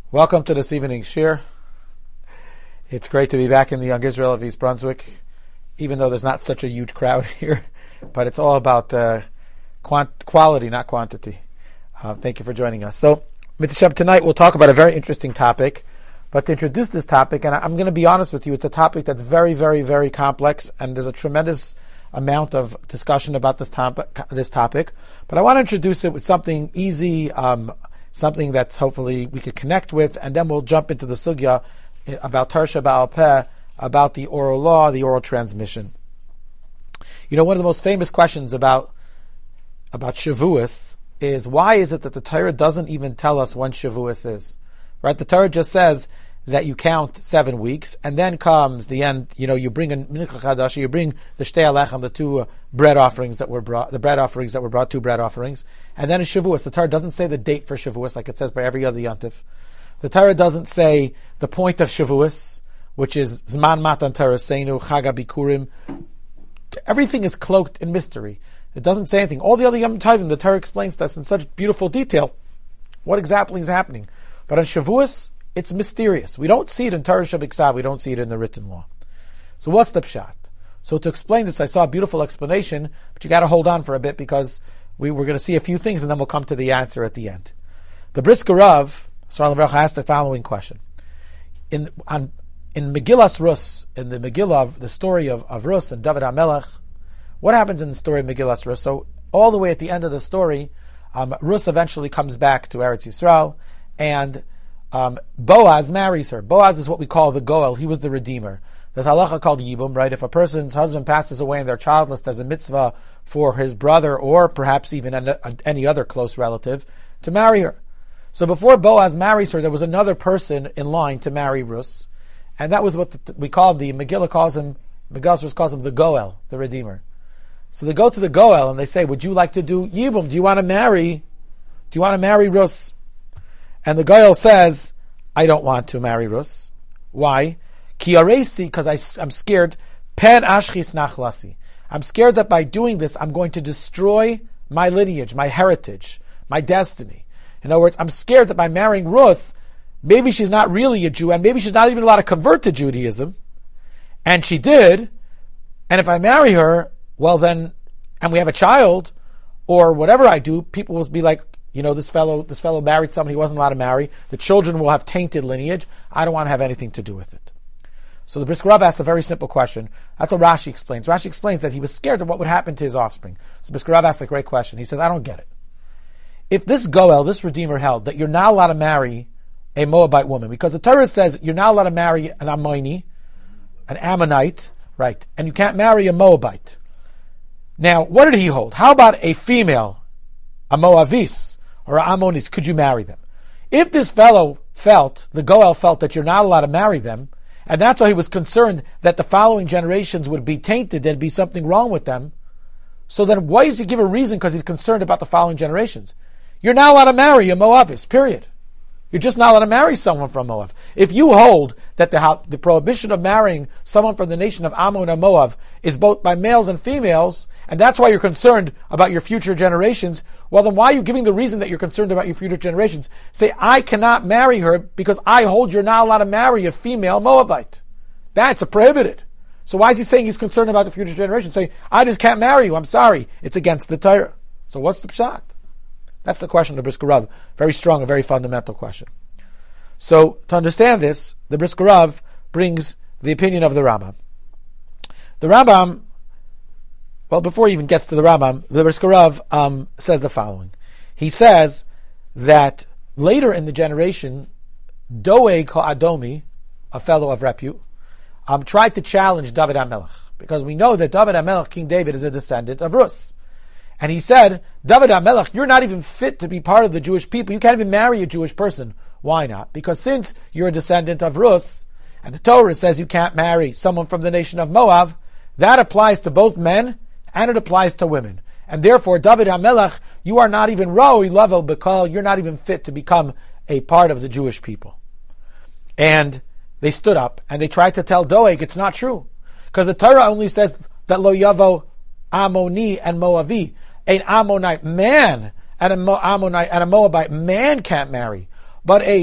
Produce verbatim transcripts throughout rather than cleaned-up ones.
Welcome to this evening's shir. It's great to be back in the Young Israel of East Brunswick, even though there's not such a huge crowd here. But it's all about uh, quant- quality, not quantity. Uh, thank you for joining us. So, Mitzvah tonight we'll talk about a very interesting topic. But to introduce this topic, and I'm going to be honest with you, it's a topic that's very, very, very complex, and there's a tremendous amount of discussion about this topic. This topic. But I want to introduce it with something easy, um, something that's hopefully we could connect with, and then we'll jump into the sugya about Tarsha Ba'al Peh, about the oral law, the oral transmission. You know, one of the most famous questions about about Shavuos is, why is it that the Torah doesn't even tell us when Shavuos is? Right? The Torah just says that you count seven weeks, and then comes the end. You know, you bring a Mincha Chadasha, you bring the Shtei Alechem, the two uh, bread offerings that were brought, the bread offerings that were brought, two bread offerings, and then a Shavuos. The Torah doesn't say the date for Shavuos like it says by every other Yontif. The Torah doesn't say the point of Shavuos, which is Zman Matan Torah Seinu, Chag HaBikurim. Everything is cloaked in mystery. It doesn't say anything. All the other Yom Tovim, the Torah explains to us in such beautiful detail what exactly is happening. But on Shavuos, it's mysterious. We don't see it in Torah Shabbat. We don't see it in the written law. So what's the pshat? So to explain this, I saw a beautiful explanation, but you got to hold on for a bit because we, we're going to see a few things, and then we'll come to the answer at the end. The Brisker Rav, Sarah Levrach, asked the following question. In on, in Megillas Rus, in the Megillah, of, the story of, of Rus and David HaMelech, what happens in the story of Megillas Rus? So all the way at the end of the story, um, Rus eventually comes back to Eretz Yisrael, and um, Boaz marries her. Boaz is what we call the Goel. He was the Redeemer. There's halacha called Yibum, right? If a person's husband passes away and they're childless, there's a mitzvah for his brother, or perhaps even an, any other close relative, to marry her. So before Boaz marries her, there was another person in line to marry Rus, and that was what the, we call the Megillah calls him. Megillah Rus calls him the Goel, the Redeemer. So they go to the Goel and they say, "Would you like to do Yibum? Do you want to marry? Do you want to marry Rus?" And the Goel says, "I don't want to marry Rus. Why? Ki aresi, because I'm scared. Pen ashchis nachlasi. I'm scared that by doing this, I'm going to destroy my lineage, my heritage, my destiny. In other words, I'm scared that by marrying Rus, maybe she's not really a Jew, and maybe she's not even allowed to convert to Judaism. And she did. And if I marry her, well then, and we have a child, or whatever I do, people will be like, you know, this fellow, this fellow married someone he wasn't allowed to marry. The children will have tainted lineage. I don't want to have anything to do with it." So the Brisker Rav asks a very simple question. That's what Rashi explains. Rashi explains that he was scared of what would happen to his offspring. So Brisker Rav asks a great question. He says, "I don't get it. If this Goel, this Redeemer, held that you're not allowed to marry a Moabite woman, because the Torah says you're not allowed to marry an Ammoni, an Ammonite, right? And you can't marry a Moabite. Now, what did he hold? How about a female, a Moavis, or a Ammonis? Could you marry them? If this fellow felt, the Goel felt that you're not allowed to marry them, and that's why he was concerned that the following generations would be tainted, there'd be something wrong with them, so then why does he give a reason? Because he's concerned about the following generations. You're not allowed to marry a Moavis, period. You're just not allowed to marry someone from Moab. If you hold that the, the prohibition of marrying someone from the nation of Ammon and Moab is both by males and females, and that's why you're concerned about your future generations, well then why are you giving the reason that you're concerned about your future generations? Say, I cannot marry her because I hold you're not allowed to marry a female Moabite. That's a prohibited. So why is he saying he's concerned about the future generations? Say, I just can't marry you, I'm sorry. It's against the Torah. So what's the pshat? That's the question of the Brisker Rav. Very strong, a very fundamental question. So, to understand this, the Brisker Rav brings the opinion of the Rambam. The Rambam, well, before he even gets to the Rambam, the Brisker Rav um, says the following. He says that later in the generation, Doeg HaAdomi, a fellow of repute, um, tried to challenge David HaMelech, because we know that David HaMelech, King David, is a descendant of Rus. And he said, David HaMelech, you're not even fit to be part of the Jewish people. You can't even marry a Jewish person. Why not? Because since you're a descendant of Rus, and the Torah says you can't marry someone from the nation of Moab, that applies to both men, and it applies to women. And therefore, David HaMelech, you are not even Roi level Bekal, you're not even fit to become a part of the Jewish people. And they stood up, and they tried to tell Doeg it's not true. Because the Torah only says that Lo Yavo Ammoni and Moavi. An Ammonite man and a Mo- Ammonite and a Moabite man can't marry, but a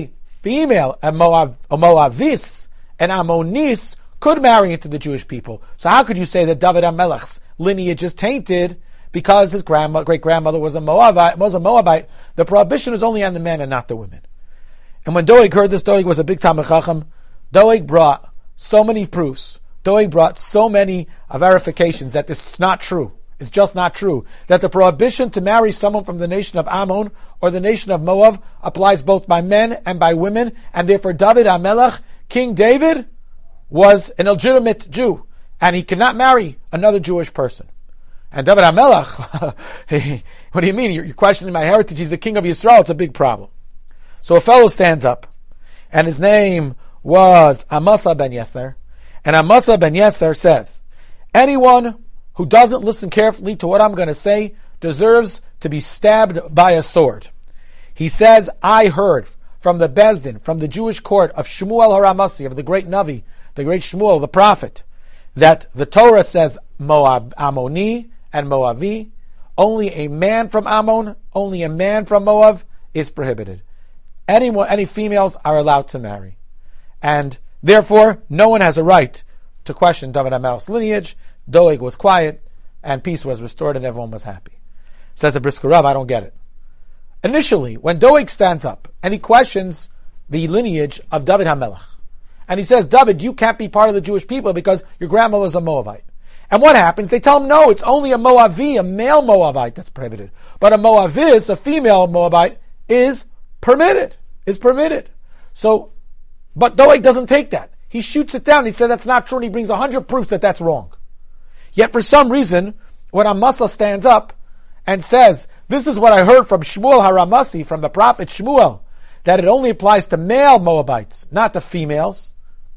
female, a, Moab, a Moavis, an Ammonis, could marry into the Jewish people. So how could you say that David HaMelech's lineage is tainted because his grandma, great-grandmother was a Moabite, was a Moabite? The prohibition is only on the men and not the women. And when Doeg heard this, Doeg was a big Talmid Chacham. Doeg brought so many proofs. Doeg brought so many verifications that this is not true. It's just not true. That the prohibition to marry someone from the nation of Ammon or the nation of Moab applies both by men and by women, and therefore David HaMelech, King David, was an illegitimate Jew, and he cannot marry another Jewish person. And David HaMelech, what do you mean? You're questioning my heritage. He's the king of Yisrael. It's a big problem. So a fellow stands up, and his name was Amasa ben Yeser, and Amasa ben Yeser says, anyone who doesn't listen carefully to what I'm going to say deserves to be stabbed by a sword. He says, I heard from the Bezdin, from the Jewish court of Shmuel HaRamasi, of the great Navi, the great Shmuel, the prophet, that the Torah says Moab, Ammoni and Moavi. Only a man from Ammon, only a man from Moab is prohibited. Anyone, any females are allowed to marry. And therefore, no one has a right to question David HaMelech's lineage. Doeg was quiet, and peace was restored, and everyone was happy. Says the Brisker Rav, I don't get it. Initially, when Doeg stands up, and he questions the lineage of David HaMelech, and he says, David, you can't be part of the Jewish people because your grandmother is a Moabite. And what happens? They tell him, no, it's only a Moavi, a male Moabite that's prohibited. But a Moavis, a female Moabite, is permitted, is permitted. So, but Doeg doesn't take that. He shoots it down. He said that's not true, and he brings a hundred proofs that that's wrong. Yet for some reason, when Amasa stands up and says, this is what I heard from Shmuel HaRamasi, from the prophet Shmuel, that it only applies to male Moabites, not to females,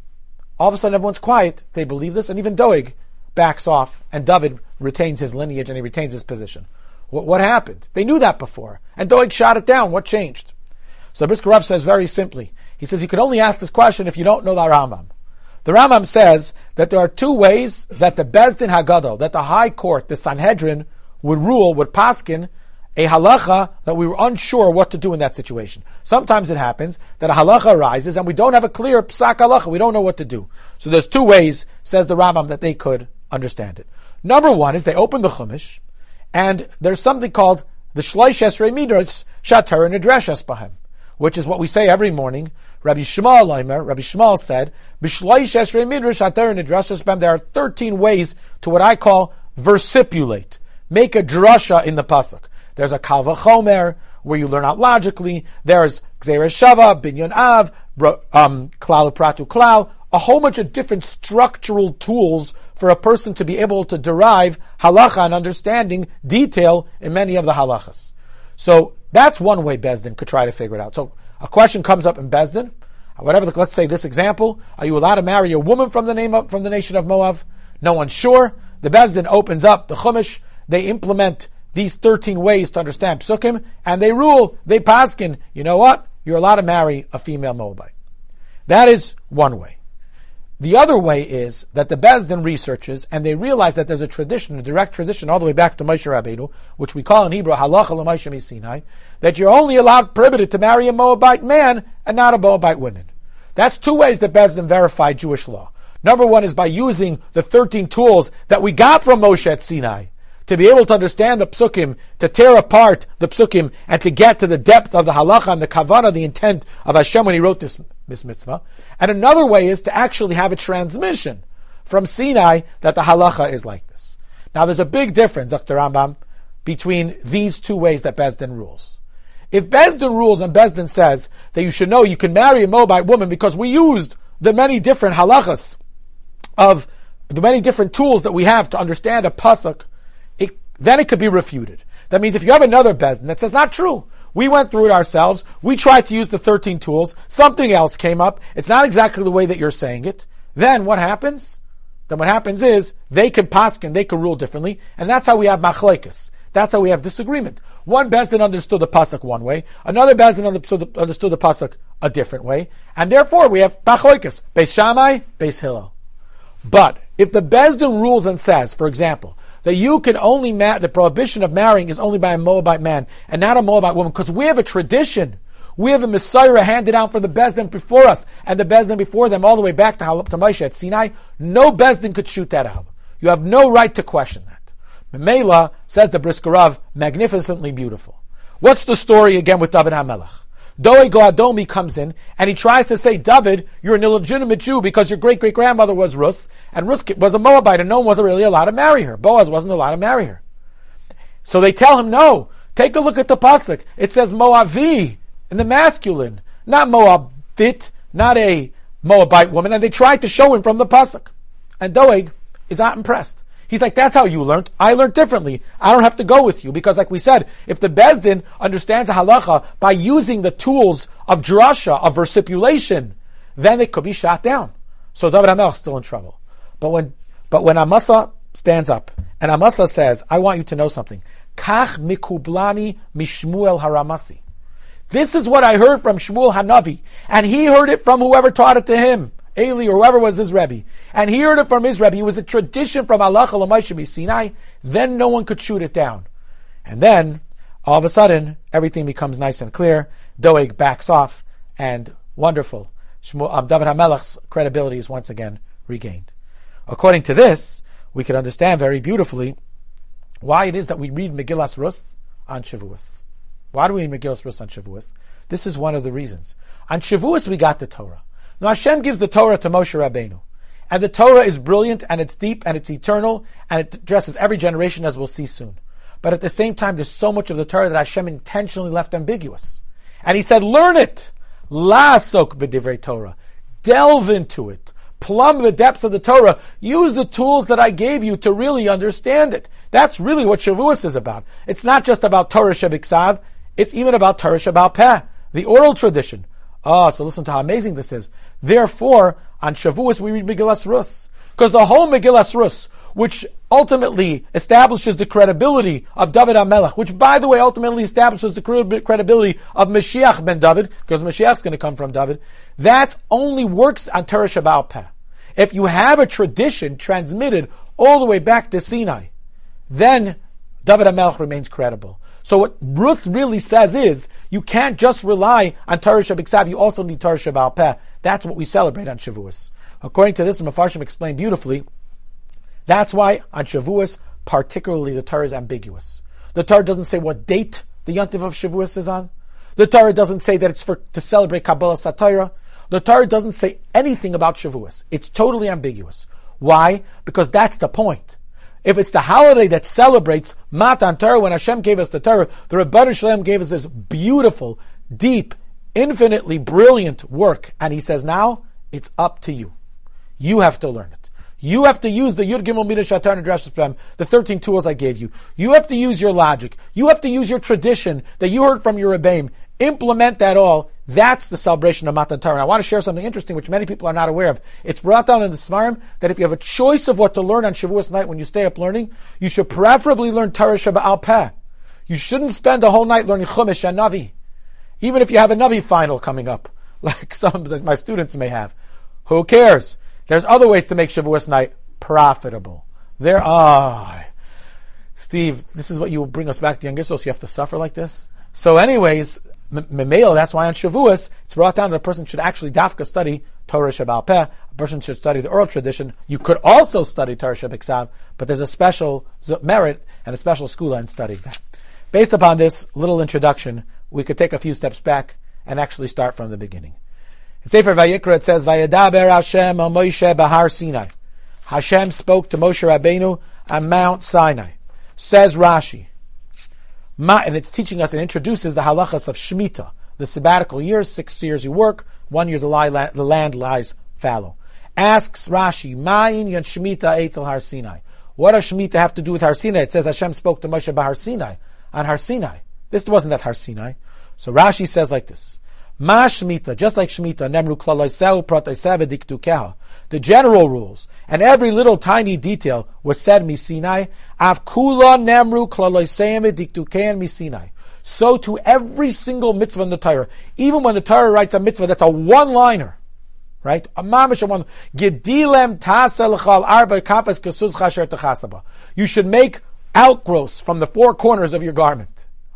all of a sudden everyone's quiet. They believe this, and even Doeg backs off, and David retains his lineage and he retains his position. What, what happened? They knew that before, and Doeg shot it down. What changed? So Brisker Rav says very simply, he says you can only ask this question if you don't know the Rambam. The Rambam says that there are two ways that the Bezdin Hagadol, that the High Court, the Sanhedrin, would rule, would paskin a halacha that we were unsure what to do in that situation. Sometimes it happens that a halacha arises and we don't have a clear psak halacha. We don't know what to do. So there's two ways, says the Rambam, that they could understand it. Number one is they open the Chumash, and there's something called the Shlosh Esrei Midras Shatar Nidreshes Bahem, which is what we say every morning. Rabbi Shmuel Leimer, Rabbi Shmuel said, B'Shlosh Esrei Midras Shatar Nidreshes Bahem. There are thirteen ways to what I call versipulate, make a drasha in the pasuk. There's a Kal V'chomer, where you learn out logically. There's Gzeres Shava, Binyan Av, um, Klal Pratu Klal, a whole bunch of different structural tools for a person to be able to derive halacha and understanding detail in many of the halachas. So that's one way Bezdin could try to figure it out. So a question comes up in Bezdin, whatever. Let's say this example: are you allowed to marry a woman from the name of, from the nation of Moab? No one's sure. The Bezdin opens up the Chumash. They implement these thirteen ways to understand psukim, and they rule, they paskin, you know what? You're allowed to marry a female Moabite. That is one way. The other way is that the Bezdin researches, and they realize that there's a tradition, a direct tradition, all the way back to Moshe Rabbeinu, which we call in Hebrew, halacha l'Moshe miSinai, that you're only allowed, prohibited to marry a Moabite man and not a Moabite woman. That's two ways that Bezdin verified Jewish law. Number one is by using the thirteen tools that we got from Moshe at Sinai, to be able to understand the psukim, to tear apart the psukim, and to get to the depth of the halacha and the kavanah, the intent of Hashem when He wrote this, this mitzvah. And another way is to actually have a transmission from Sinai that the halacha is like this. Now there's a big difference, Doctor Rambam, between these two ways that Bezdin rules. If Bezdin rules and Bezdin says that you should know you can marry a Moabite woman because we used the many different halachas of the many different tools that we have to understand a pasuk, It, then it could be refuted. That means if you have another Bezdin that says, not true, we went through it ourselves, we tried to use the thirteen tools, something else came up, it's not exactly the way that you're saying it, then what happens? Then what happens is, they can paskin, they can rule differently, and that's how we have machlekes. That's how we have disagreement. One Bezdin understood the pasuk one way, another Bezdin understood the, understood the pasuk a different way, and therefore we have machlekes, Beis Shammai, Beis Hillel. But, if the Bezdin rules and says, for example, that you can only, ma- the prohibition of marrying is only by a Moabite man and not a Moabite woman, because we have a tradition. We have a Messiah handed down from the Bezdin before us, and the Bezdin before them, all the way back to, to Moshe at Sinai. No Bezdin could shoot that out. You have no right to question that. Memela, says the Brisker Rav, magnificently beautiful. What's the story again with David HaMelech? Doeg Adomi comes in, and he tries to say, David, you're an illegitimate Jew because your great-great-grandmother was Ruth, and Ruth was a Moabite, and no one wasn't really allowed to marry her. Boaz wasn't allowed to marry her. So they tell him, no, take a look at the pasuk. It says Moavi in the masculine, not Moabit, not a Moabite woman, and they tried to show him from the pasuk. And Doeg is not impressed. He's like, that's how you learned. I learned differently. I don't have to go with you. Because like we said, if the Bezdin understands a halacha by using the tools of drasha, of versipulation, then they could be shot down. So David HaMelech is still in trouble. But when but when Amasa stands up, and Amasa says, I want you to know something. Kach mikublani mishmuel haramasi. This is what I heard from Shmuel Hanavi. And he heard it from whoever taught it to him. Eli or whoever was his Rebbe. And he heard it from his Rebbe. It was a tradition from Halacha L'Moshe Sinai. Then no one could shoot it down. And then, all of a sudden, everything becomes nice and clear. Doeg backs off, and wonderful. Shmuel, um, David HaMelech's credibility is once again regained. According to this, we can understand very beautifully why it is that we read Megillas Rus on Shavuos. Why do we read Megillas Rus on Shavuos? This is one of the reasons. On Shavuos, we got the Torah. Now Hashem gives the Torah to Moshe Rabbeinu. And the Torah is brilliant, and it's deep, and it's eternal, and it addresses every generation, as we'll see soon. But at the same time, there's so much of the Torah that Hashem intentionally left ambiguous. And he said, learn it. La'asok b'divrei Torah. Delve into it. Plumb the depths of the Torah. Use the tools that I gave you to really understand it. That's really what Shavuos is about. It's not just about Torah Shebiksav. It's even about Torah Sheba'al Peh, the oral tradition. Ah, so listen to how amazing this is. Therefore, on Shavuos we read Megillas Rus. Because the whole Megillas Rus, which ultimately establishes the credibility of David HaMelech, which by the way ultimately establishes the credibility of Mashiach ben David, because Mashiach's going to come from David, that only works on Torah Sheba'al Peh. If you have a tradition transmitted all the way back to Sinai, then David HaMelech remains credible. So what Rus really says is, you can't just rely on Torah Shebiksav, you also need Torah Sheba'al Peh. That's what we celebrate on Shavuos. According to this, the Mefarshim explained beautifully, that's why on Shavuos, particularly the Torah is ambiguous. The Torah doesn't say what date the Yontif of Shavuos is on. The Torah doesn't say that it's for to celebrate Kabbalah Satira. The Torah doesn't say anything about Shavuos. It's totally ambiguous. Why? Because that's the point. If it's the holiday that celebrates Matan Torah, when Hashem gave us the Torah, the Rebbeinu Shalom gave us this beautiful, deep, infinitely brilliant work. And he says, now, it's up to you. You have to learn it. You have to use the Yud Gimel Midah Shatar and Drashos Pem, the thirteen tools I gave you. You have to use your logic. You have to use your tradition that you heard from your Rebbeim. Implement that all. That's the celebration of Matan Torah. And I want to share something interesting which many people are not aware of. It's brought down in the Svarim that if you have a choice of what to learn on Shavuos night when you stay up learning, you should preferably learn Torah Sheba'al Peh. You shouldn't spend a whole night learning Chumash and Navi. Even if you have a Navi final coming up, like some of my students may have. Who cares? There's other ways to make Shavuos night profitable. There are. Steve, this is what you will bring us back to Young Israel, so you have to suffer like this? So anyways, Memel, that's why on Shavuos, it's brought down that a person should actually dafka study Torah Sheba'al Peh. A person should study the oral tradition. You could also study Torah Shebiksav, but there's a special merit and a special skula in studying that. Based upon this little introduction, we could take a few steps back and actually start from the beginning. In Sefer Vayikra it says, Vayadaber Hashem al Moshe Bahar Sinai. Hashem spoke to Moshe Rabbeinu on Mount Sinai. Says Rashi, Ma, and it's teaching us and introduces the halachas of Shemitah, the sabbatical years, six years you work, one year the, lie, the land lies fallow. Asks Rashi, Ma'in yan Shemitah eitzel Har Sinai. What does Shemitah have to do with Har Sinai? It says Hashem spoke to Moshe Bahar Sinai, on Har Sinai. This wasn't at Har Sinai. So Rashi says like this, Ma Shemitah, just like Shemitah, Nemru Klaloiseu Proteisev Diktukeha. The general rules and every little tiny detail was said Misinai. Av Kula Nemru Klaloiseim Diktukehan Misinai. So to every single mitzvah in the Torah, even when the Torah writes a mitzvah that's a one-liner, right? A mamish one. Gedilem Tasa L'chal Arba Kapas Kasuz Chasher Techasaba. You should make outgrowths from the four corners of your garment.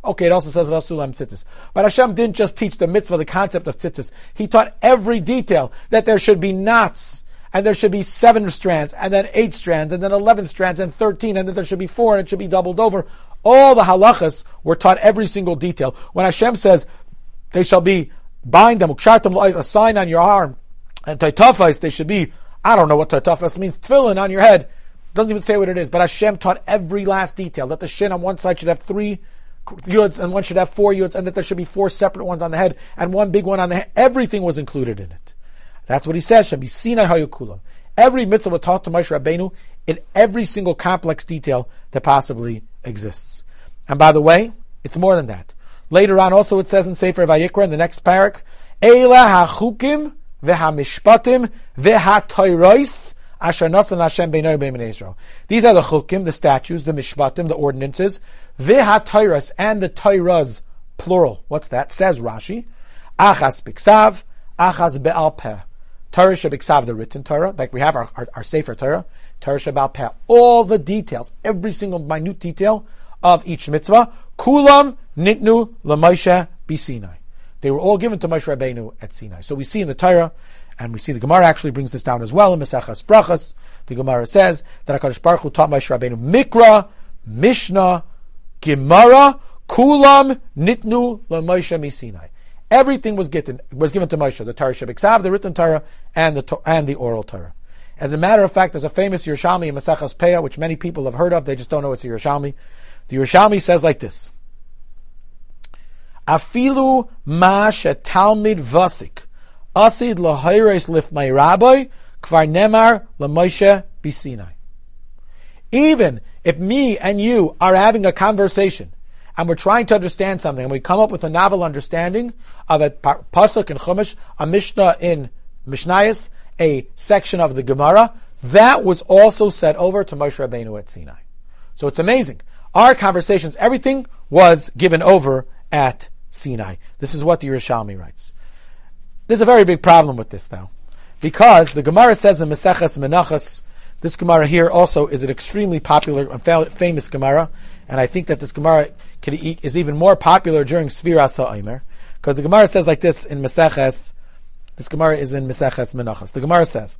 Okay, it also says Vasulam Tzitzis. But Hashem didn't just teach the mitzvah, the concept of tzitzis. He taught every detail, that there should be knots, and there should be seven strands, and then eight strands, and then eleven strands, and thirteen, and then there should be four, and it should be doubled over. All the halachas were taught every single detail. When Hashem says, they shall be, bind them, a sign on your arm, and taitafais, they should be, I don't know what taitafais means, tefillin on your head. Doesn't even say what it is, but Hashem taught every last detail, that the shin on one side should have three yuds, and one should have four yuds, and that there should be four separate ones on the head, and one big one on the head. Everything was included in it. That's what he says, Shem Sinai Hayukulam. Every mitzvah was taught to Moshe Rabbeinu in every single complex detail that possibly exists. And by the way, it's more than that. Later on also it says in Sefer Vayikra, in the next parak, Eila hachukim v'hamishpatim v'hatoyros asher nasan Hashem beinay b'nei Israel. These are the chukim, the statutes, the mishpatim, the ordinances, v'hatoyros, and the toiras, plural. What's that? Says Rashi, achas biksav, achas be'al peh. Torah shebiksav, the written Torah, like we have our, our, our Sefer Torah, Torah shebe'al peh. All the details, every single minute detail of each mitzvah, kulam nitnu l'Moshe b'Sinai. They were all given to Moshe Rabbeinu at Sinai. So we see in the Torah, and we see the Gemara actually brings this down as well in Mesechas Brachas. The Gemara says that HaKadosh Baruch Hu taught Moshe Rabbeinu Mikra, Mishnah, Gemara, kulam nitnu l'Moshe b'Sinai. Everything was given was given to Moshe, the Torah shebiksav, the written Torah, and the and the oral Torah. As a matter of fact, there's a famous Yerushalmi in Mesechas Peah, which many people have heard of. They just don't know it's a Yerushalmi. The Yerushalmi says like this: Afilu ma shetalmid vasik asid lahayres lifmei rabbi kvar nemar l'Moshe b'Sinai. Even if me and you are having a conversation and we're trying to understand something, and we come up with a novel understanding of a pasuk in Chumash, a Mishnah in Mishnayos, a section of the Gemara, that was also said over to Moshe Rabbeinu at Sinai. So it's amazing. Our conversations, everything was given over at Sinai. This is what the Yerushalmi writes. There's a very big problem with this now, because the Gemara says in Meseches Menachos, this Gemara here also is an extremely popular and famous Gemara, and I think that this Gemara is even more popular during Sfiras HaOmer, because the Gemara says like this in Meseches. This Gemara is in Meseches Menachos. The Gemara says,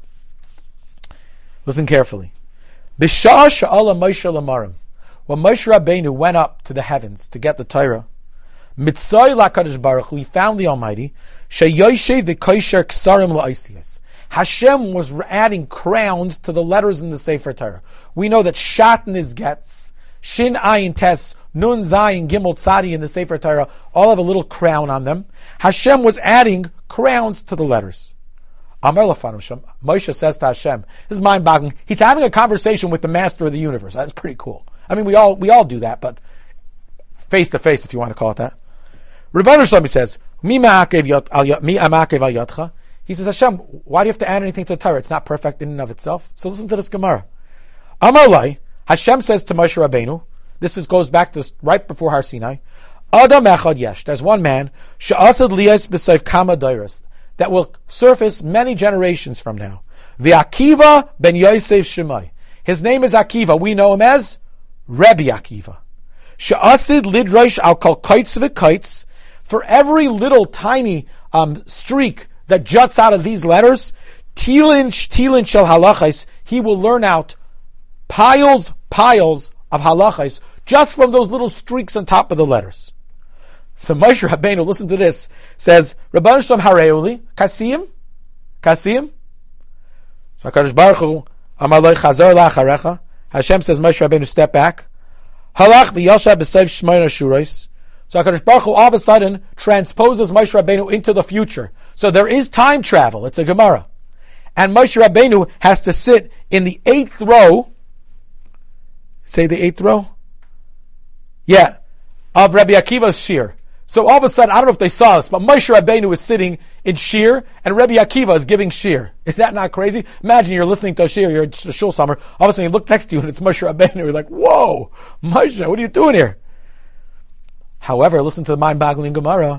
listen carefully. B'shah she'ala Moshe l'marim, when Moshe Rabbeinu went up to the heavens to get the Torah, mitzay la'Kadosh Baruch Hu, he found the Almighty, she'yoshev v'koisher ksarim la'osiyos. Hashem was adding crowns to the letters in the Sefer Torah. We know that Shatn is Getz, Shin Ayin Tes, Nun Zayin Gimel Tzadi in the Sefer Torah all have a little crown on them. Hashem was adding crowns to the letters. Amar Lafan Hashem, Moshe says to Hashem, this is mind-boggling. He's having a conversation with the Master of the universe. That's pretty cool. I mean, we all we all do that, but face to face, if you want to call it that. Rebbeinu Shlomi says, Mi ma'akev al yadcha. He says, Hashem, why do you have to add anything to the Torah? It's not perfect in and of itself. So listen to this Gemara. Amar Lai, Hashem says to Moshe Rabbeinu, this is, goes back to right before Har Sinai, Adam echad yesh, there's one man, she'asad liyas b'seif kama dairas, that will surface many generations from now. V'Akiva ben Yosef Shemai. His name is Akiva. We know him as Rebbe Akiva. She'asid lidrosh al kol kites v'kites. For every little tiny um, streak that juts out of these letters, tilin tilin shel halachais, he will learn out piles, piles of halachais just from those little streaks on top of the letters. So Moshe Rabbeinu, listen to this, says, Rabban Shalom Hareuli, Kasiyim? Kasiyim? So HaKadosh Baruch Hu, Amar Loi Chazor La'acharecha, Hashem says, Moshe Rabbeinu, step back. Halach v'yosha b'seif shmoina shuros. So HaKadosh Baruch Hu all of a sudden transposes Moshe Rabbeinu into the future. So there is time travel. It's a Gemara. And Moshe Rabbeinu has to sit in the eighth row. Say the eighth row? Yeah. Of Rabbi Akiva's shir. So all of a sudden, I don't know if they saw this, but Moshe Rabbeinu is sitting in shir, and Rabbi Akiva is giving shir. Is that not crazy? Imagine you're listening to a shir, you're at a shul somewhere, all of a sudden you look next to you and it's Moshe Rabbeinu. You're like, whoa, Moshe, what are you doing here? However, listen to the mind-boggling Gemara.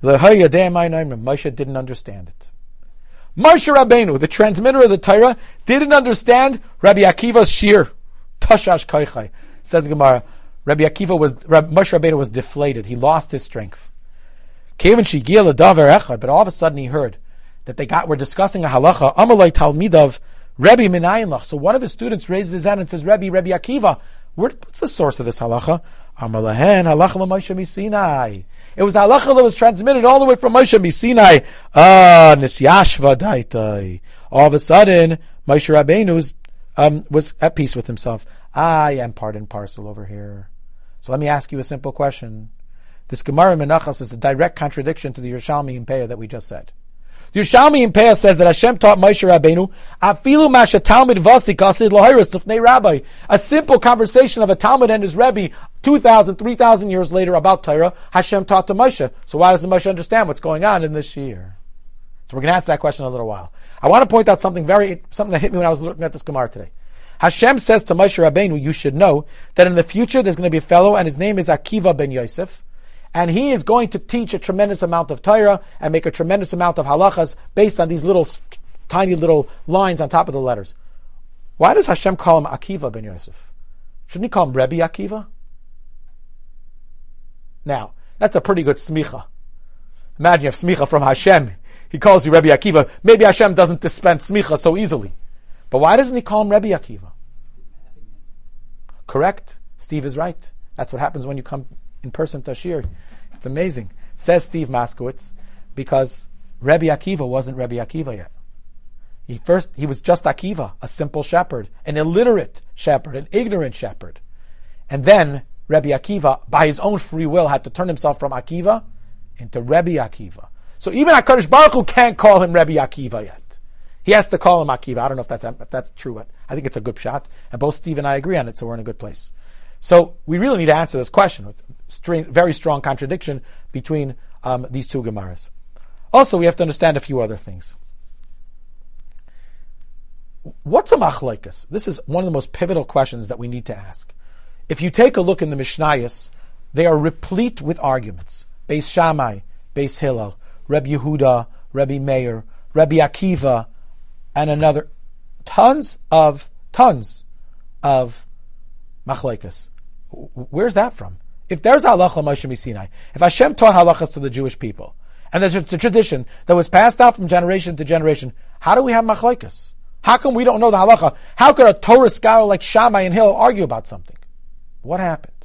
Moshe didn't understand it. Moshe Rabbeinu, the transmitter of the Torah, didn't understand Rabbi Akiva's shir. Tashash Kaichai, says Gemara. Rabbi Akiva was, Rabbi Moshe Rabbeinu was deflated. He lost his strength. But all of a sudden he heard that they got, were discussing a halacha. Amalei Talmidav, Rebbe Minayin Lach. So one of his students raises his hand and says, Rebbe, Rebbe Akiva, what's the source of this halacha? Amalahen, halacha l'Moshe Misinai. It was halacha that was transmitted all the way from Moshe Misinai. Ah, nisyashva daitai. All of a sudden, Moshe Rabbeinu was, um, was at peace with himself. I am part and parcel over here. So let me ask you a simple question. This Gemara Menachos is a direct contradiction to the Yerushalmi in Peah that we just said. The Yerushalmi in Peah says that Hashem taught Moshe Rabbeinu, Afilu masha Talmud vasik asid lahiris lifnei rabbi. A simple conversation of a Talmud and his Rebbe, two thousand, three thousand years later about Torah, Hashem taught to Moshe. So why doesn't Moshe understand what's going on in this year? So we're going to answer that question in a little while. I want to point out something very, something that hit me when I was looking at this Gemara today. Hashem says to Moshe Rabbeinu, you should know that in the future there's going to be a fellow and his name is Akiva ben Yosef, and he is going to teach a tremendous amount of Torah and make a tremendous amount of halachas based on these little, tiny little lines on top of the letters. Why does Hashem call him Akiva ben Yosef? Shouldn't he call him Rebbe Akiva? Now, that's a pretty good smicha. Imagine if smicha from Hashem, he calls you Rebbe Akiva. Maybe Hashem doesn't dispense smicha so easily. But why doesn't he call him Rebbe Akiva? Correct. Steve is right. That's what happens when you come in person to Shir. It's amazing. Says Steve Moskowitz, because Rebbe Akiva wasn't Rebbe Akiva yet. He first, he was just Akiva, a simple shepherd, an illiterate shepherd, an ignorant shepherd. And then Rebbe Akiva, by his own free will, had to turn himself from Akiva into Rebbe Akiva. So even HaKadosh Baruch Hu can't call him Rebbe Akiva yet. He has to call him Akiva. I don't know if that's if that's true, but I think it's a good shot. And both Steve and I agree on it, so we're in a good place. So we really need to answer this question. Strange, very strong contradiction between um, these two Gemaras. Also, we have to understand a few other things. What's a machlokes? This is one of the most pivotal questions that we need to ask. If you take a look in the Mishnayos, they are replete with arguments. Beis Shammai, Beis Hillel, Rebbe Yehuda, Rebbe Meir, Rebbe Akiva, and another, tons of, tons of machlokes. Where's that from? If there's halacha Moshe Misinai, if Hashem taught halachas to the Jewish people, and there's a tradition that was passed out from generation to generation, how do we have machlokes? How come we don't know the halacha? How could a Torah scholar like Shammai and Hillel argue about something? What happened?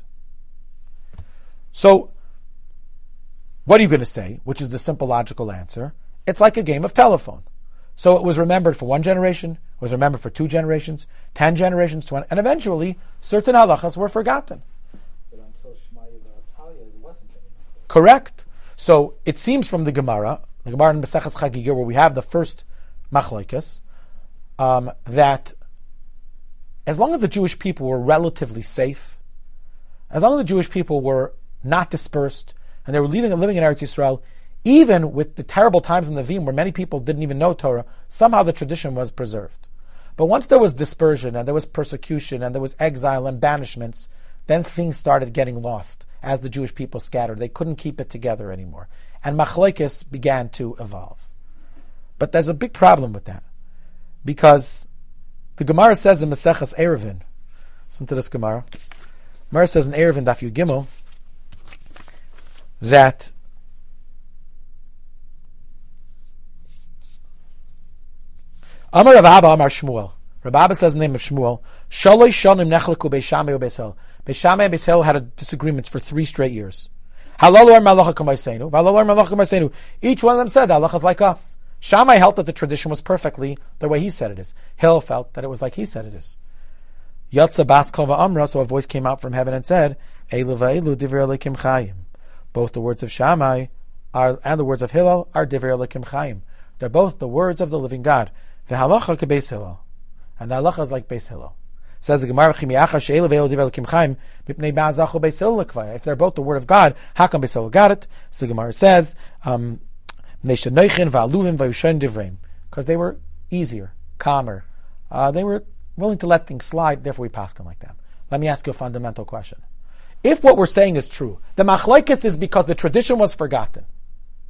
So, what are you going to say? Which is the simple logical answer. It's like a game of telephone. So it was remembered for one generation, it was remembered for two generations, ten generations, twenty, and eventually certain halachas were forgotten. But until Shmaya V'Atalia, it wasn't anymore. Correct. So it seems from the Gemara, the Gemara in Maseches Chagiga, where we have the first machlokes, um, that as long as the Jewish people were relatively safe, as long as the Jewish people were not dispersed, and they were living, living in Eretz Yisrael, even with the terrible times in the Nevi'im where many people didn't even know Torah, somehow the tradition was preserved. But once there was dispersion and there was persecution and there was exile and banishments, then things started getting lost as the Jewish people scattered. They couldn't keep it together anymore. And machlokes began to evolve. But there's a big problem with that. Because the Gemara says in Maseches Eruvin, listen to this Gemara. Gemara says in Eruvin Daf Yud Gimel that Amar Rav Abba Amar Shmuel. Rav Abba says in the name of Shmuel, Shalosh Shonim Nechleku Beis Shammai u Beis Hillel. Beis Shammai and Beis Hillel had disagreements for three straight years. Halal or Malacha K'maisenu, Halal or Malacha K'maisenu. Each one of them said that Allah is like us. Shammai held that the tradition was perfectly the way he said it is. Hillel felt that it was like he said it is. Yatsa Bas Kova Amra, so a voice came out from heaven and said, Eilu v'eilu divrei Elokim Chayim. Both the words of Shammai are, and the words of Hillel are divrei Elokim Chayim. They're both the words of the living God. The halacha ke Beis Hillel, and the halacha is like Beis Hillel. Says the Gemara, if they're both the word of God, how come Beis Hillel got it? So the Gemara says, um, because they were easier, calmer. Uh, they were willing to let things slide, therefore we pass them like that. Let me ask you a fundamental question. If what we're saying is true, the machlokes is because the tradition was forgotten.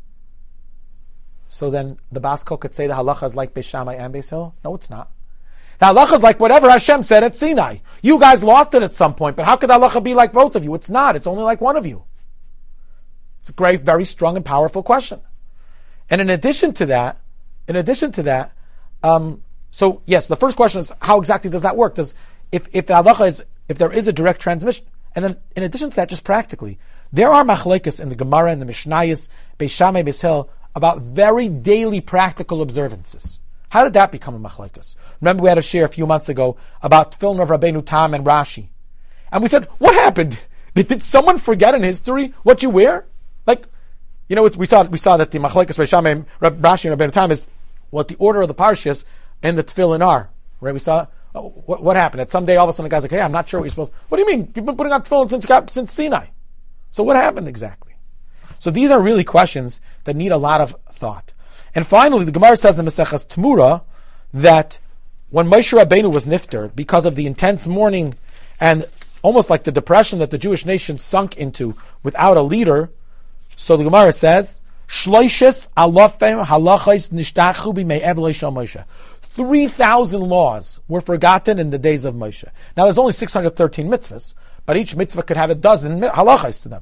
So then the Bas Kol could say the halacha is like Beis Shammai and Beis Hillel? No, it's not. The halacha is like whatever Hashem said at Sinai. You guys lost it at some point, but how could the halacha be like both of you? It's not. It's only like one of you. It's a great, very strong and powerful question. And in addition to that, in addition to that, um, so yes, the first question is how exactly does that work? Does if if the halacha is if there is a direct transmission, and then in addition to that, just practically, there are machlekes in the Gemara and the Mishnayos, Beis Shammai, Beis Hillel, about very daily practical observances. How did that become a machlekes? Remember we had a share a few months ago about film of Rabbeinu Tam and Rashi. And we said, what happened? Did, did someone forget in history what you wear? Like, you know, it's, we saw we saw that the machlekes Beis Shammai, Rashi, and Rabbeinu Tam is what the order of the parshas and the tefillin are. Right? We saw, oh, what, what happened? That someday all of a sudden the guy's like, hey, I'm not sure what you're supposed to. What do you mean? You've been putting on tefillin since, since Sinai. So what happened exactly? So these are really questions that need a lot of thought. And finally, the Gemara says in Maseches Tmura that when Moshe Rabbeinu was nifter, because of the intense mourning and almost like the depression that the Jewish nation sunk into without a leader, so the Gemara says, Shloishes alofem halachos nishtachu b'me'ev leishal Moshe. Three thousand laws were forgotten in the days of Moshe. Now there's only six hundred thirteen mitzvahs, but each mitzvah could have a dozen halachos to them.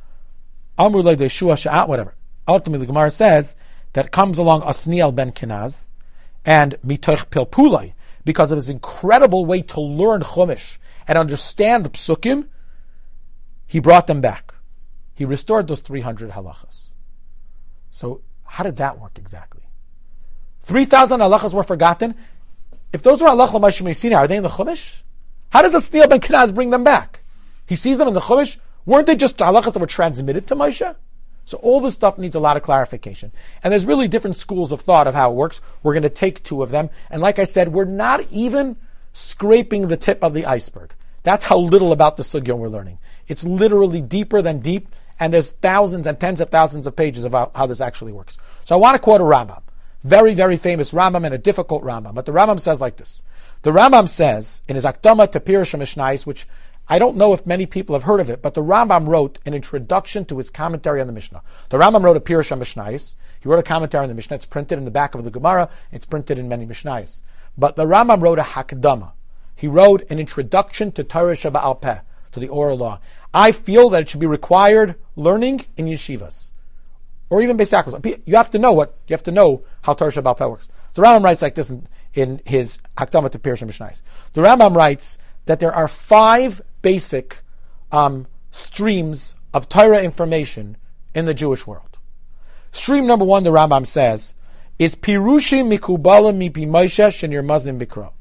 Amru le Yeshua sha'at, whatever. Ultimately, the Gemara says that comes along Asniel ben Kenaz and Mitoch Pilpulai because of his incredible way to learn Chumash and understand the Psukim. He brought them back. He restored those three hundred halachas. So how did that work exactly? three thousand halachas were forgotten. If those were halachas Moshe Sinai, are they in the Chumash? How does Asniel ben Kenaz bring them back? He sees them in the Chumash. Weren't they just halachas that were transmitted to Moshe? So all this stuff needs a lot of clarification. And there's really different schools of thought of how it works. We're going to take two of them. And like I said, we're not even scraping the tip of the iceberg. That's how little about the sugya we're learning. It's literally deeper than deep, and there's thousands and tens of thousands of pages about how this actually works. So I want to quote a Rambam. Very, very famous Rambam and a difficult Rambam. But the Rambam says like this. The Rambam says in his Akdama to Pirush HaMishnayos, which I don't know if many people have heard of it, but the Rambam wrote an introduction to his commentary on the Mishnah. The Rambam wrote a Pirush HaMishnayos. He wrote a commentary on the Mishnah. It's printed in the back of the Gemara. It's printed in many Mishnayos. But the Rambam wrote a Hakdama. He wrote an introduction to Torah Sheba'al Peh, to the oral law. I feel that it should be required learning in yeshivas, or even Beis Yaakov. You have to know what you have to know how Torah Sheba'al Peh works. So the Rambam writes like this in, in his Hakdama to Pirush HaMishnayos. The Rambam writes that there are five basic um, streams of Torah information in the Jewish world. Stream number one, the Rambam says, is Pirushim Mikubalim Mipi Moshe Shenir Mazim Bikro.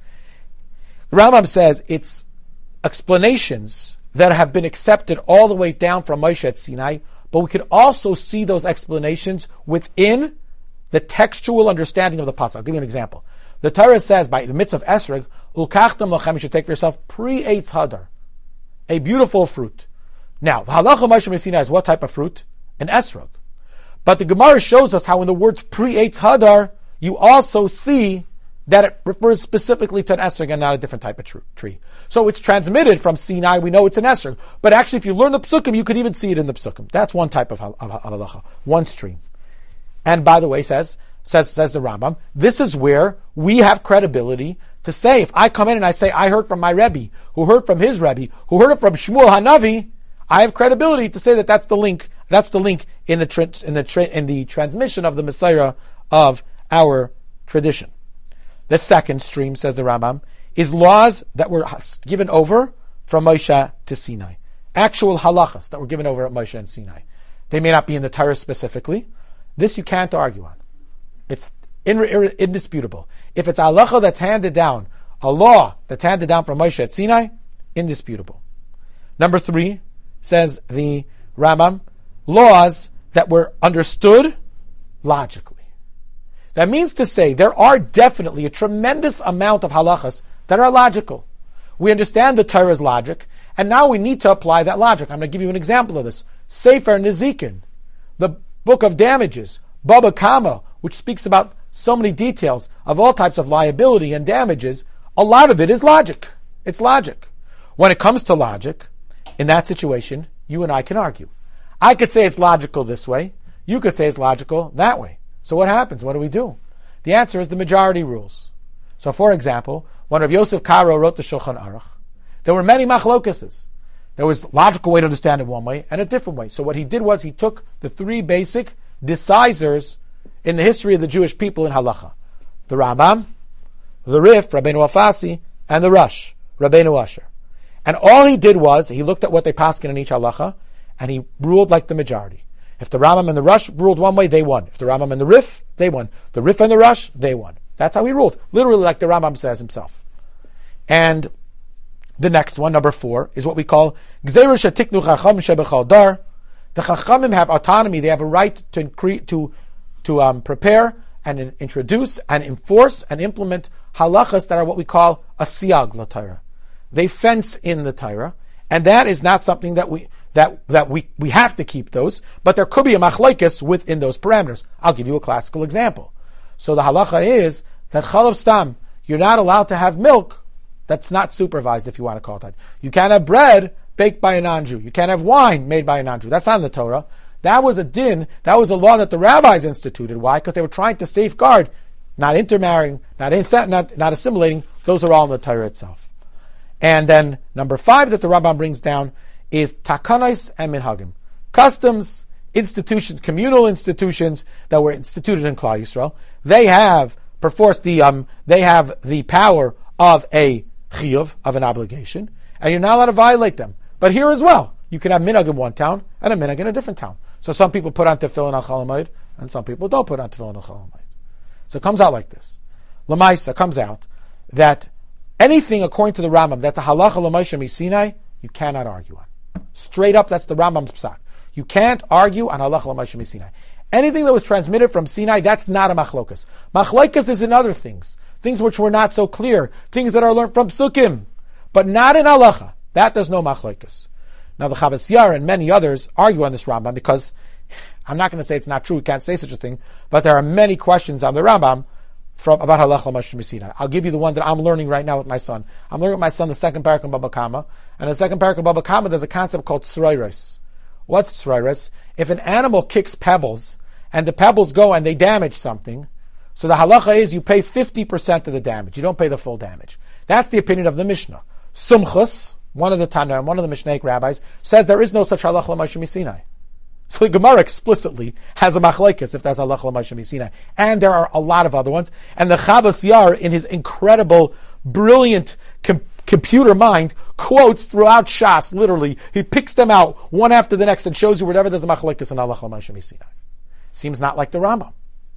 The Rambam says it's explanations that have been accepted all the way down from Moshe at Sinai, but we could also see those explanations within the textual understanding of the pasuk. I'll give you an example. The Torah says by the mitzvah of Esrog, Ulkachtam lachem, you should take for yourself pre-eitz hadar, a beautiful fruit. Now, the halacha Moshe Sinai is what type of fruit? An esrog. But the Gemara shows us how in the words pre-eitz hadar, you also see that it refers specifically to an esrog and not a different type of tr- tree. So it's transmitted from Sinai, we know it's an esrog. But actually, if you learn the psukim, you could even see it in the psukim. That's one type of, hal- of halacha, one stream. And by the way, says, says, says the Rambam, this is where we have credibility to say, if I come in and I say, I heard from my Rebbe, who heard from his Rebbe, who heard it from Shmuel Hanavi, I have credibility to say that that's the link, that's the link in the, tra- in the, tra- in the transmission of the Messiah of our tradition. The second stream, says the Rambam, is laws that were given over from Moshe to Sinai. Actual halachas that were given over at Moshe and Sinai. They may not be in the Torah specifically. This you can't argue on. It's indisputable. If it's halacha that's handed down, a law that's handed down from Moshe at Sinai, indisputable. Number three, says the Rambam, laws that were understood logically. That means to say there are definitely a tremendous amount of halachas that are logical. We understand the Torah's logic, and now we need to apply that logic. I'm going to give you an example of this. Sefer Nezikin, the book of damages, Baba Kama, which speaks about so many details of all types of liability and damages, a lot of it is logic. It's logic. When it comes to logic, in that situation, you and I can argue. I could say it's logical this way. You could say it's logical that way. So what happens? What do we do? The answer is the majority rules. So, for example, when Rav Yosef Karo wrote the Shulchan Aruch, there were many machlokeses. There was a logical way to understand it one way and a different way. So what he did was he took the three basic decisors in the history of the Jewish people in halacha: the Rambam, the Rif, Rabbeinu Alfasi, and the Rush, Rabbeinu Asher. And all he did was he looked at what they paskin in each halacha, and he ruled like the majority. If the Rambam and the Rush ruled one way, they won. If the Rambam and the Rif, they won. The Rif and the Rush, they won. That's how he ruled, literally like the Rambam says himself. And the next one, number four, is what we call Gzeir Shetiknu Chacham Shebechal Dar. The Chachamim have autonomy; they have a right to incre- to to um, prepare and in, introduce and enforce and implement halachas that are what we call a siag la Torah. They fence in the Torah, and that is not something that we that that we we have to keep those. But there could be a machlokes within those parameters. I'll give you a classical example. So the halacha is that chalav stam, you're not allowed to have milk that's not supervised, if you want to call it that. You can't have bread baked by a non-Jew. You can't have wine made by a non-Jew. That's not in the Torah. That was a din, that was a law that the rabbis instituted. Why? Because they were trying to safeguard not intermarrying, not, insa- not, not assimilating. Those are all in the Torah itself. And then number five that the Rambam brings down is takanais and minhagim. Customs, institutions, communal institutions that were instituted in Klal Yisrael. They have, perforce the, um, they have the power of a chiyuv, of an obligation, and you're not allowed to violate them. But here as well, you can have minhag in one town and a minhag in a different town. So some people put on tefillin on Chol Hamoed, and some people don't put on tefillin on Chol Hamoed. So it comes out like this. Lamaisa comes out that anything according to the Rambam that's a halacha l'maisha misinai, you cannot argue on. Straight up, that's the Rambam's psak. You can't argue on halacha l'maisha misinai. Anything that was transmitted from Sinai, that's not a machlokas. Machlokas is in other things. Things which were not so clear, things that are learned from Sukkim, but not in halacha. That there's no machlokes. Now the Chavas Yair and many others argue on this Rambam because I'm not going to say it's not true. We can't say such a thing, but there are many questions on the Rambam from about halacha l'maisha misinai. I'll give you the one that I'm learning right now with my son. I'm learning with my son the second parak in Baba Kama, and the second parak in Baba Kama there's a concept called tzroiros. What's tzroiros? If an animal kicks pebbles and the pebbles go and they damage something, so the halacha is you pay fifty percent of the damage. You don't pay the full damage. That's the opinion of the Mishnah. Sumchus, one of the Tanaim, one of the Mishnaic rabbis, says there is no such halacha l'maisha misinai. So the Gemara explicitly has a machlokes if that's halacha l'maisha misinai. And there are a lot of other ones. And the Chavas Yair, in his incredible, brilliant com- computer mind, quotes throughout Shas, literally. He picks them out one after the next and shows you wherever there's a machlokes in halacha l'maisha misinai. Seems not like the Rambam.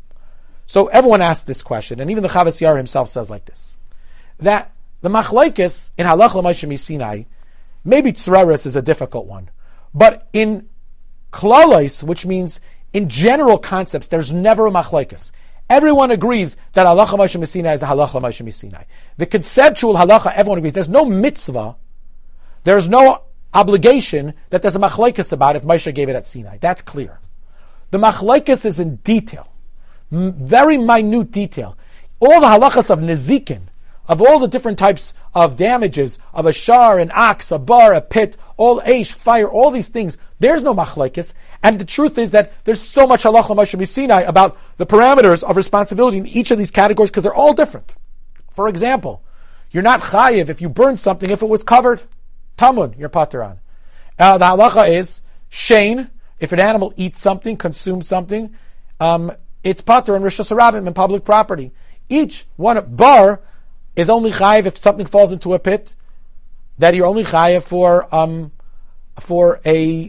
So everyone asks this question, and even the Chavas Yair himself says like this, that the machlokes in halacha l'maisha misinai, maybe tzraris is a difficult one, but in klalos, which means in general concepts, there's never a machlokes. Everyone agrees that halacha l'maisha misinai is a halacha l'maisha misinai. The conceptual halacha, everyone agrees. There's no mitzvah, there's no obligation that there's a machlokes about if Moshe gave it at Sinai. That's clear. The machlokes is in detail. Very minute detail. All the halachas of nezikin, of all the different types of damages, of a shar, an ox, a bar, a pit, all eish, fire, all these things, there's no machlokes. And the truth is that there's so much halacha l'maisha misinai about the parameters of responsibility in each of these categories because they're all different. For example, you're not chayiv if you burn something if it was covered. Tamun, you're pater on. Uh, the halacha is shein, if an animal eats something, consumes something, um, it's pater and rishus harabim in public property. Each one bar is only chayiv if something falls into a pit. That you're only chayiv for um for a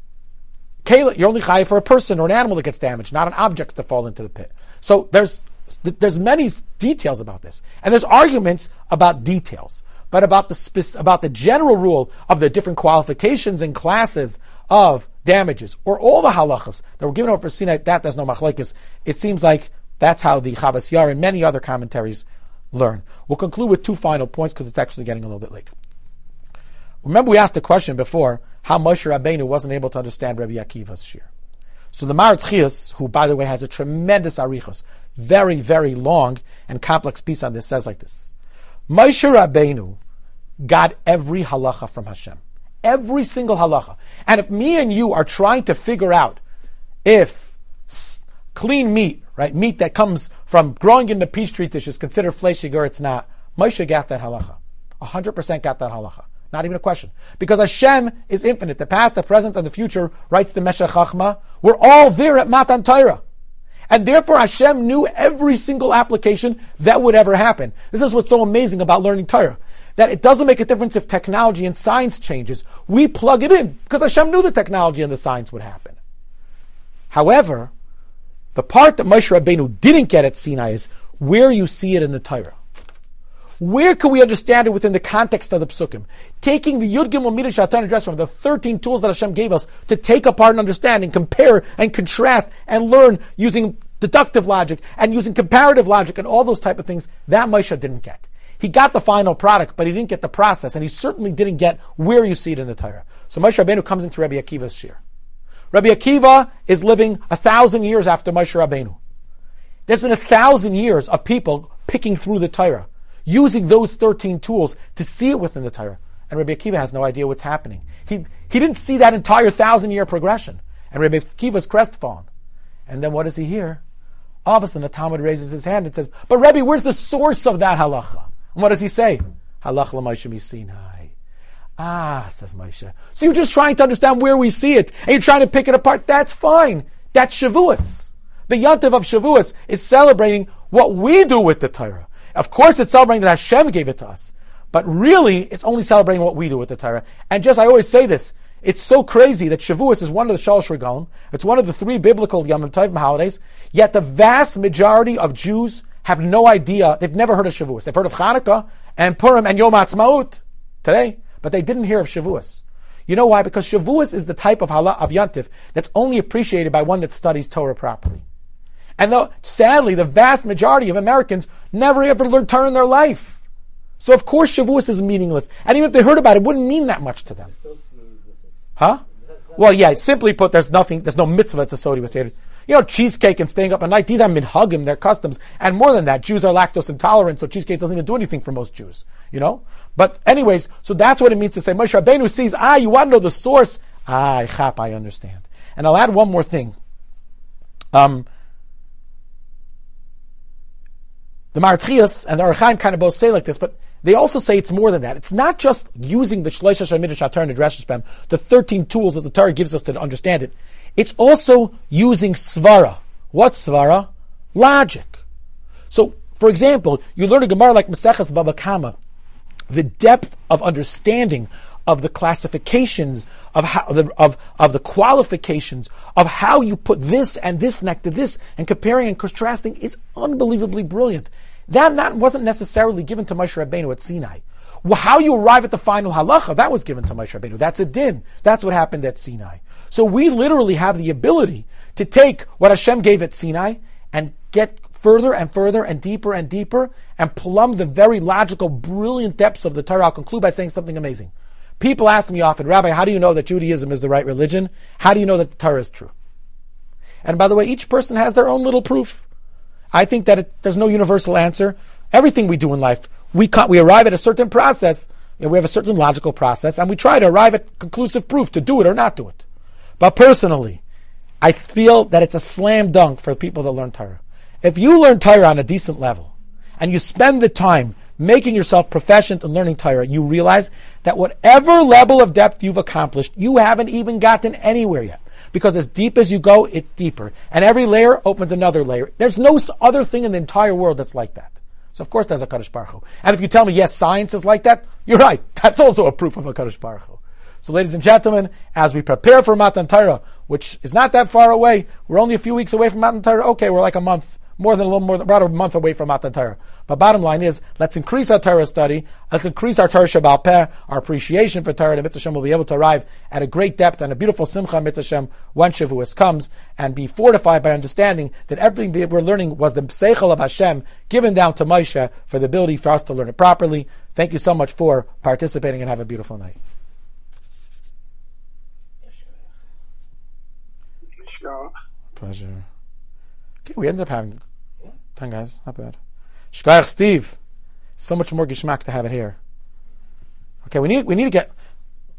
you're only chayiv for a person or an animal that gets damaged, not an object to fall into the pit. So there's there's many details about this, and there's arguments about details, but about the spec- about the general rule of the different qualifications and classes of damages, or all the halachas that were given over for Sinai, that there's no machlokes. It seems like that's how the Chavas Yair and many other commentaries learn. We'll conclude with two final points because it's actually getting a little bit late. Remember we asked a question before, how Moshe Rabbeinu wasn't able to understand Rabbi Akiva's shir. So the Maharatz Chias, who by the way has a tremendous arichos, very, very long and complex piece on this, says like this. Moshe Rabbeinu got every halacha from Hashem. Every single halacha. And if me and you are trying to figure out if clean meat, right? Meat that comes from growing in the peach tree dish is considered fleshig or it's not. Moshe got that halacha. one hundred percent got that halacha. Not even a question. Because Hashem is infinite. The past, the present, and the future, writes the Meshech Chachma. We're all there at Matan Torah. And therefore Hashem knew every single application that would ever happen. This is what's so amazing about learning Torah. That it doesn't make a difference if technology and science changes. We plug it in. Because Hashem knew the technology and the science would happen. However, the part that Moshe Rabbeinu didn't get at Sinai is where you see it in the Torah. Where can we understand it within the context of the Psukim? Taking the Yud Gimel Midah Shatan address from the thirteen tools that Hashem gave us to take apart and understand and compare and contrast and learn using deductive logic and using comparative logic and all those type of things, that Moshe didn't get. He got the final product, but he didn't get the process, and he certainly didn't get where you see it in the Torah. So Moshe Rabbeinu comes into Rabbi Akiva's shir. Rabbi Akiva is living a thousand years after Moshe Rabbeinu. There's been a thousand years of people picking through the Torah, using those thirteen tools to see it within the Torah. And Rabbi Akiva has no idea what's happening. He he didn't see that entire thousand-year progression. And Rabbi Akiva's crestfallen. And then what does he hear? All of a sudden the Talmud raises his hand and says, but Rebbe, where's the source of that halacha? And what does he say? Halach l'Moshe miSinai. Ah, says Moshe. So you're just trying to understand where we see it, and you're trying to pick it apart. That's fine. That's Shavuos. The Yantiv of Shavuos is celebrating what we do with the Torah. Of course, it's celebrating that Hashem gave it to us. But really, it's only celebrating what we do with the Torah. And just, I always say this, it's so crazy that Shavuos is one of the Shalosh Regalim. It's one of the three biblical Yom Tovim holidays. Yet the vast majority of Jews have no idea. They've never heard of Shavuos. They've heard of Hanukkah and Purim and Yom Ha'atzmaut today, but they didn't hear of Shavuos. You know why? Because Shavuos is the type of Hala of Yantiv that's only appreciated by one that studies Torah properly. And though, sadly, the vast majority of Americans never ever learned Torah in their life. So of course Shavuos is meaningless. And even if they heard about it, it wouldn't mean that much to them. Huh? Well, yeah, simply put, there's nothing, there's no mitzvah that's associated with it. You know, cheesecake and staying up at night, these are minhagim, they're customs. And more than that, Jews are lactose intolerant, so cheesecake doesn't even do anything for most Jews. You know? But anyways, so that's what it means to say, Moshe Rabbeinu sees, ah, you want to know the source? Ah, chap, I understand. And I'll add one more thing. Um, the Maratchias and the Ohr HaChaim kind of both say like this, but they also say it's more than that. It's not just using the Shloisha Shemidah Shatar and the Drash Spam, the thirteen tools that the Torah gives us to understand it. It's also using svara. What's svara? Logic. So, for example, you learn a Gemara like Maseches Baba Kama, the depth of understanding of the classifications, of how the, of of the qualifications of how you put this and this next to this, and comparing and contrasting is unbelievably brilliant. That not, wasn't necessarily given to Moshe Rabbeinu at Sinai. Well, how you arrive at the final halacha, that was given to Moshe Rabbeinu. That's a din. That's what happened at Sinai. So we literally have the ability to take what Hashem gave at Sinai and get further and further and deeper and deeper and plumb the very logical, brilliant depths of the Torah. I'll conclude by saying something amazing. People ask me often, Rabbi, how do you know that Judaism is the right religion? How do you know that the Torah is true? And by the way, each person has their own little proof. I think that it, there's no universal answer. Everything we do in life, we can't, we arrive at a certain process, you know, we have a certain logical process, and we try to arrive at conclusive proof to do it or not do it. But personally, I feel that it's a slam dunk for people that learn Torah. If you learn Torah on a decent level, and you spend the time making yourself proficient in learning Torah, you realize that whatever level of depth you've accomplished, you haven't even gotten anywhere yet. Because as deep as you go, it's deeper. And every layer opens another layer. There's no other thing in the entire world that's like that. So of course there's a Kadosh Baruch Hu. And if you tell me, yes, science is like that, you're right. That's also a proof of a Kadosh Baruch Hu. So ladies and gentlemen, as we prepare for Matan Torah, which is not that far away, we're only a few weeks away from Matan Torah. Okay, we're like a month, more than a little more than about a month away from Matan Torah. But bottom line is, let's increase our Torah study, let's increase our Torah Shabbal Peh, our appreciation for Torah, and Mitzvah Shem will be able to arrive at a great depth and a beautiful Simcha Mitzvah Shem when Shavuos comes, and be fortified by understanding that everything that we're learning was the Seichel of Hashem given down to Moshe for the ability for us to learn it properly. Thank you so much for participating, and have a beautiful night. Pleasure. Okay, we ended up having ten guys, not bad. Shkayach Steve, so much more geschmack to have it here. Okay, we need we need to get